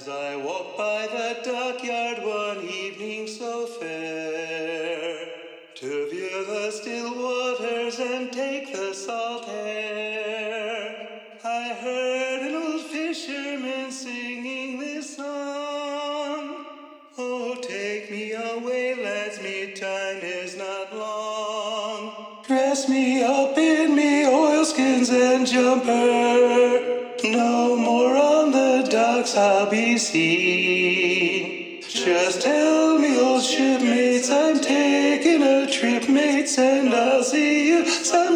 As I walked by the dockyard one evening so fair, to view the still waters and take the salt air, I heard an old fisherman singing this song. Oh, take me away, lads, me time is not long. Dress me up in me oilskins and jumper, no more on the docks I'll be seen. Just tell me, old shipmates, I'm taking a trip, mates, and I'll see you